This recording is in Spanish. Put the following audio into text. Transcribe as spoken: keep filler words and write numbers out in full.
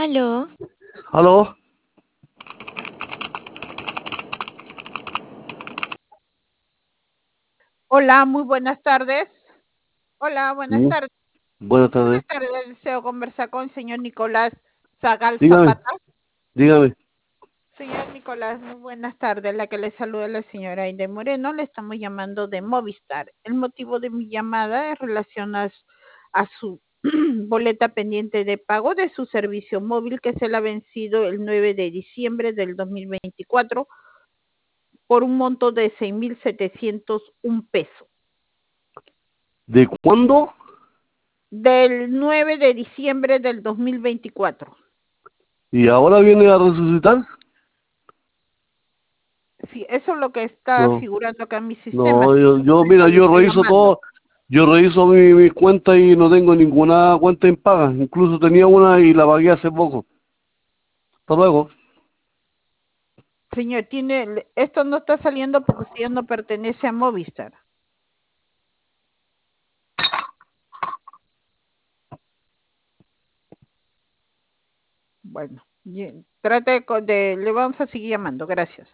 Aló. ¿Aló? Hola, muy buenas tardes. Hola, buenas Sí, tardes. buenas tardes. Buenas tardes, deseo conversar con el señor Nicolás Zagal Dígame, Zapata. dígame. Señor Nicolás, muy buenas tardes. La que le saluda la señora Aide Moreno. Le estamos llamando de Movistar. El motivo de mi llamada es relación a, su- a su boleta pendiente de pago de su servicio móvil que se le ha vencido el nueve de diciembre del dos mil veinticuatro por un monto de seis mil setecientos un pesos. ¿De cuándo? Del nueve de diciembre del dos mil veinticuatro. ¿Y ahora viene a resucitar? Sí, eso es lo que está No, figurando acá en mi sistema, no, señor. yo, yo, Por eso mira, le yo estoy reviso llamando. todo, yo reviso mi, mi cuenta y no tengo ninguna cuenta impaga. Incluso tenía una y la pagué hace poco. Hasta luego. Señor, tiene, esto no está saliendo porque usted ya no pertenece a Movistar. Bueno, bien, trate de, co- de- le vamos a seguir llamando. Gracias.